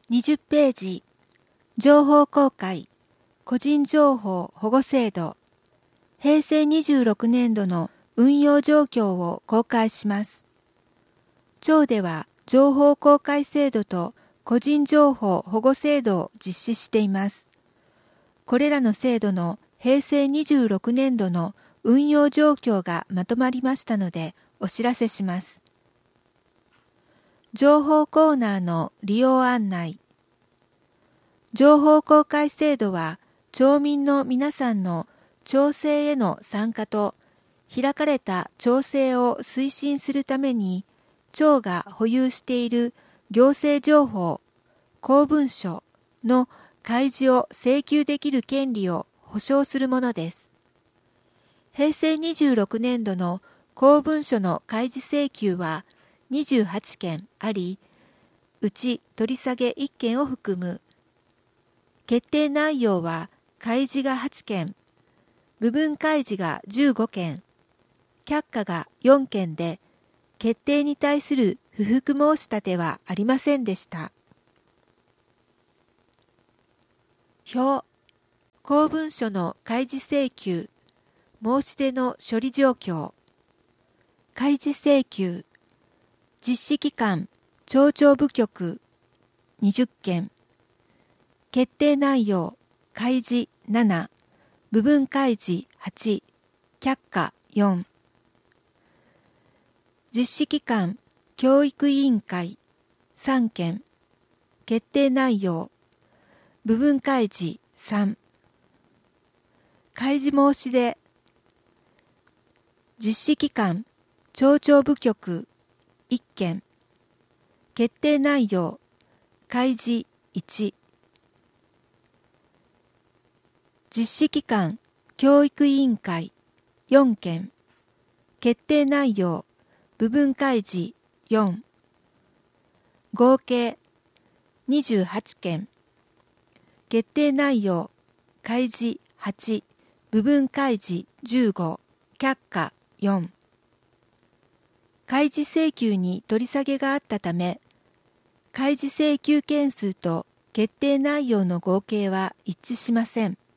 20ページ、情報公開、個人情報保護制度、平成26年度の運用状況を公開します。庁では情報公開制度と個人情報保護制度を実施しています。これらの制度の平成26年度の運用状況がまとまりましたのでお知らせします。情報コーナーの利用案内。情報公開制度は町民の皆さんの町政への参加と開かれた町政を推進するために町が保有している行政情報、公文書の開示を請求できる権利を保障するものです。平成26年度の公文書の開示請求は28件あり、うち取り下げ1件を含む。決定内容は開示が8件、部分開示が15件、却下が4件で、決定に対する不服申し立てはありませんでした。表、公文書の開示請求、申し出の処理状況。開示請求、実施機関、町長部局20件。決定内容、開示7、部分開示8、却下4。実施機関、教育委員会3件。決定内容、部分開示3。開示申し出、実施機関、町長部局1件。決定内容、開示1。実施機関、教育委員会4件。決定内容、部分開示4。合計28件。決定内容、開示8、部分開示15、却下4。開示請求に取り下げがあったため、開示請求件数と決定内容の合計は一致しません。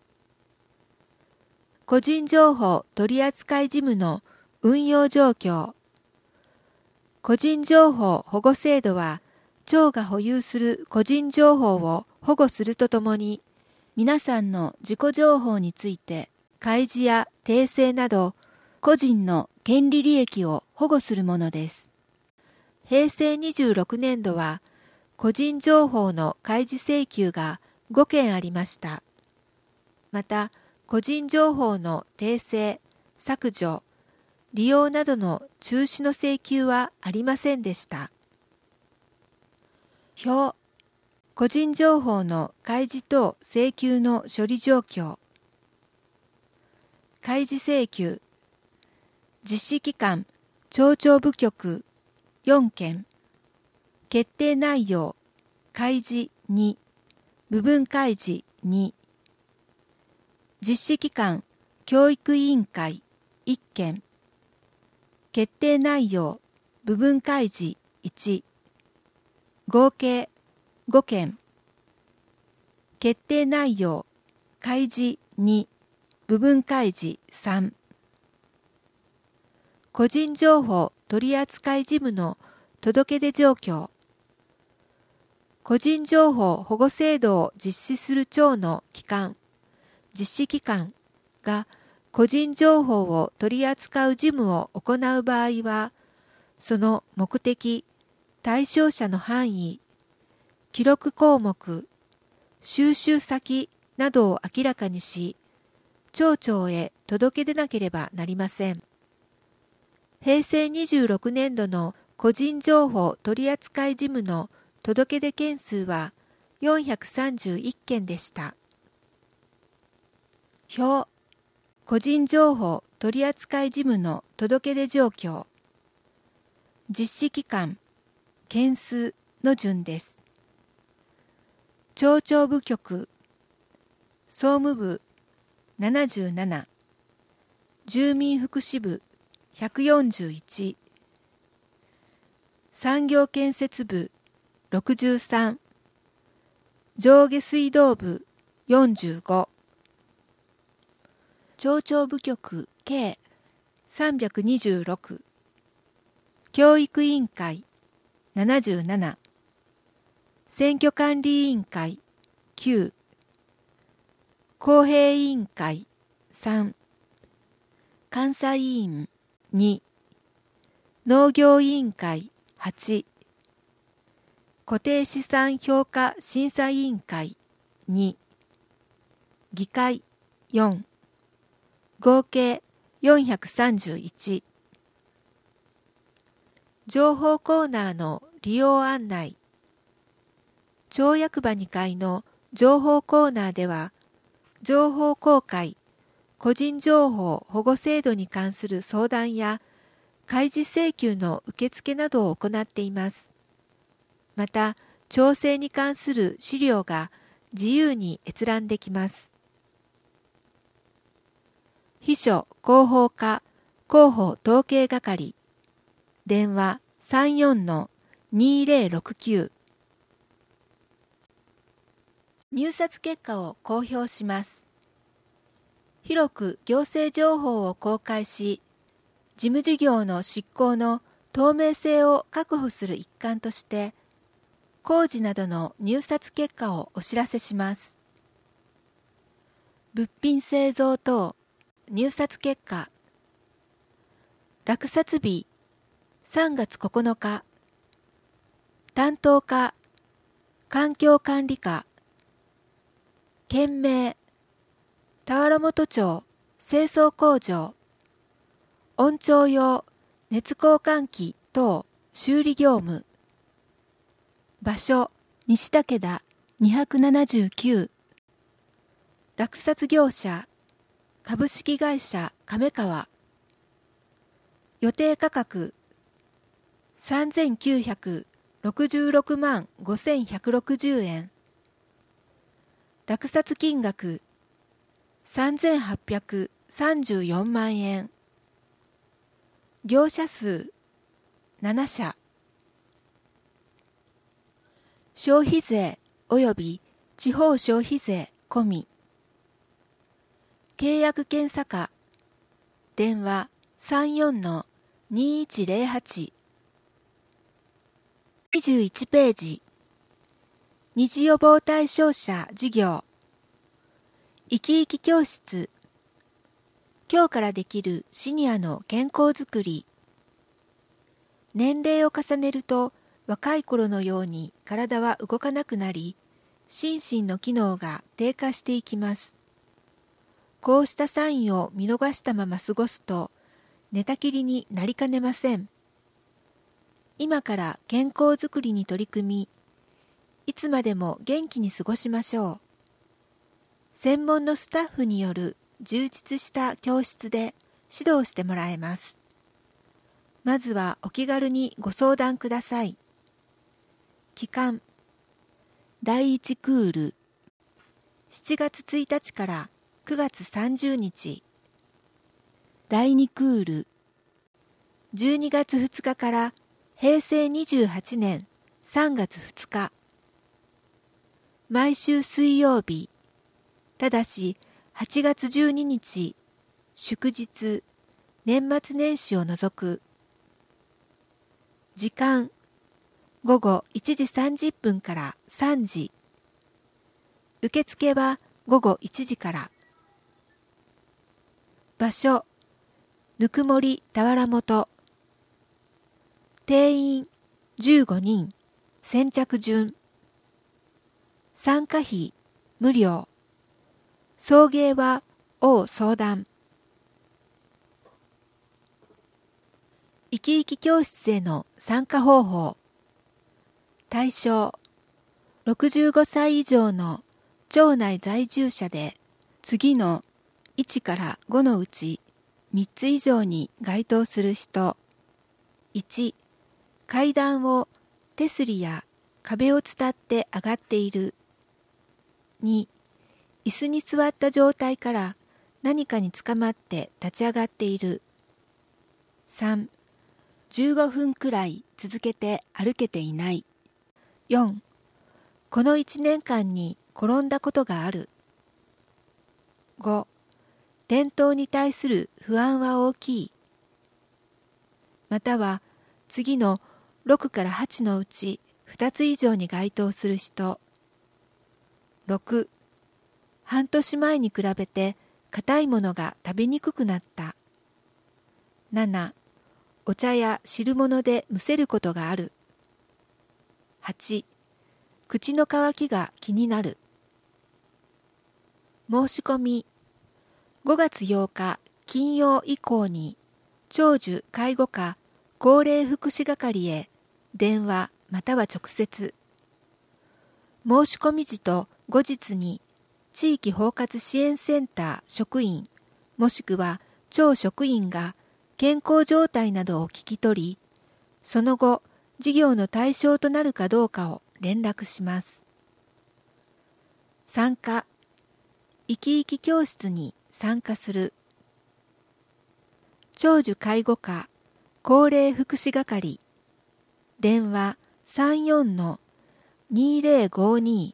個人情報取扱事務の運用状況。個人情報保護制度は、庁が保有する個人情報を保護するとともに、皆さんの自己情報について開示や訂正など、個人の権利利益を保護するものです。平成26年度は、個人情報の開示請求が5件ありました。また、個人情報の訂正、削除、利用などの中止の請求はありませんでした。表、個人情報の開示等請求の処理状況。開示請求、実施機関、町長部局4件。決定内容、開示2、部分開示2。実施機関、教育委員会1件。決定内容、部分開示1。合計5件。決定内容、開示2、部分開示3。個人情報取扱事務の届け出状況。個人情報保護制度を実施する庁の機関、実施機関が個人情報を取り扱う事務を行う場合は、その目的、対象者の範囲、記録項目、収集先などを明らかにし、町長へ届け出なければなりません。平成26年度の個人情報取扱事務の届け出件数は431件でした。表、個人情報取扱事務の届け出状況。実施機関、件数の順です。町長部局、総務部77、住民福祉部141、産業建設部63、 上下水道部45、町長部局計326、教育委員会77、選挙管理委員会9、公平委員会3、監査委員2、農業委員会8、固定資産評価審査委員会2、議会4、合計431。情報コーナーの利用案内。町役場2階の情報コーナーでは、情報公開、個人情報保護制度に関する相談や開示請求の受付などを行っています。また、町政に関する資料が自由に閲覧できます。秘書広報課広報統計係、電話34-2069。入札結果を公表します。広く行政情報を公開し、事務事業の執行の透明性を確保する一環として、工事などの入札結果をお知らせします。物品製造等入札結果。落札日3月9日。担当課環境管理課。件名田原本町清掃工場。温調用熱交換機等修理業務。場所西竹田279。落札業者株式会社亀川。予定価格3966万5160円。落札金額3834万円。業者数7社。消費税及び地方消費税込み。契約検査課電話34-2108。21ページ。二次予防対象者事業。生き生き教室。今日からできるシニアの健康づくり。年齢を重ねると若い頃のように体は動かなくなり、心身の機能が低下していきます。こうしたサインを見逃したまま過ごすと、寝たきりになりかねません。今から健康づくりに取り組み、いつまでも元気に過ごしましょう。専門のスタッフによる充実した教室で指導してもらえます。まずはお気軽にご相談ください。期間第1クール7月1日から9月30日。第2クール12月2日から平成28年3月2日。毎週水曜日、ただし8月12日、祝日、年末年始を除く。時間、午後1時30分から3時。受付は午後1時から。場所、ぬくもり田原本。定員15人、先着順。参加費無料。送迎は応相談。生き生き教室への参加方法。対象65歳以上の町内在住者で、次の1から5のうち3つ以上に該当する人。1、階段を手すりや壁を伝って上がっている。2、椅子に座った状態から何かにつかまって立ち上がっている。3、15分くらい続けて歩けていない。4、 この1年間に転んだことがある。5. 転倒に対する不安は大きい。または次の6から8のうち2つ以上に該当する人。6. 半年前に比べて硬いものが食べにくくなった。7. お茶や汁物でむせることがある。8. 口の渇きが気になる。申し込み。5月8日金曜以降に長寿介護課高齢福祉係へ電話または直接。申し込み時と後日に地域包括支援センター職員もしくは町職員が健康状態などを聞き取り、その後事業の対象となるかどうかを連絡します。参加。生き生き教室に参加する。長寿介護課高齢福祉係電話 34-2052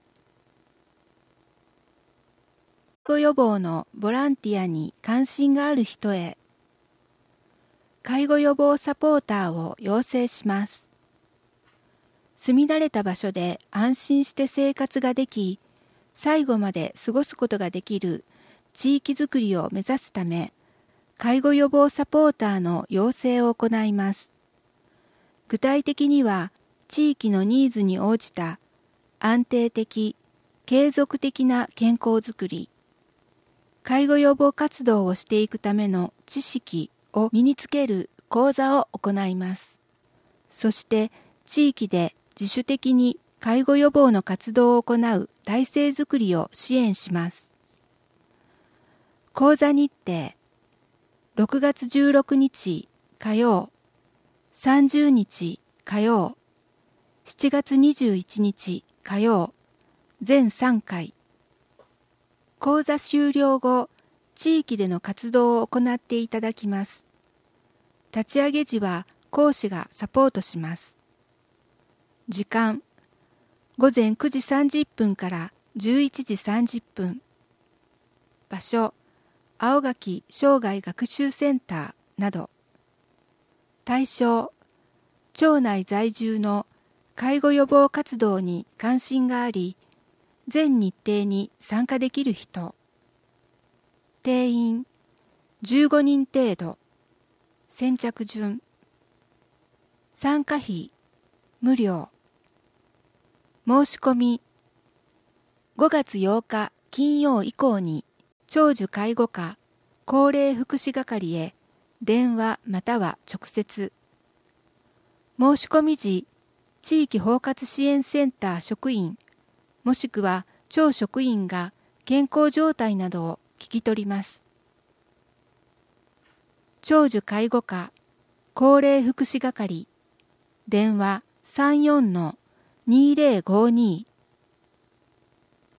介護予防のボランティアに関心がある人へ介護予防サポーターを養成します。住み慣れた場所で安心して生活ができ、最後まで過ごすことができる地域づくりを目指すため、介護予防サポーターの養成を行います。具体的には、地域のニーズに応じた安定的、継続的な健康づくり、介護予防活動をしていくための知識を身につける講座を行います。そして、地域で自主的に介護予防の活動を行う体制づくりを支援します。講座日程、6月16日火曜、30日火曜、7月21日火曜、全3回。講座終了後、地域での活動を行っていただきます。立ち上げ時は講師がサポートします。時間、午前9時30分から11時30分。場所、青垣生涯学習センターなど。対象、町内在住の介護予防活動に関心があり、全日程に参加できる人。定員15人程度。先着順。参加費無料。申し込み。5月8日金曜以降に長寿介護課高齢福祉係へ電話または直接。申し込み時、地域包括支援センター職員もしくは町職員が健康状態などを聞き取ります。長寿介護課高齢福祉係電話 34-2052